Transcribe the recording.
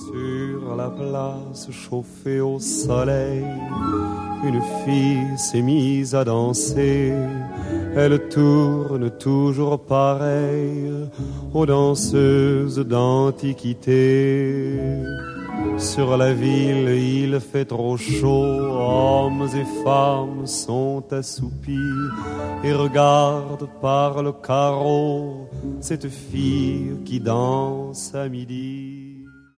Sur la place chauffée au soleil, une fille s'est mise à danser. Elle tourne toujours pareille aux danseuses d'antiquité. Sur la ville, il fait trop chaud, hommes et femmes sont assoupis et regardent par le carreau cette fille qui danse à midi.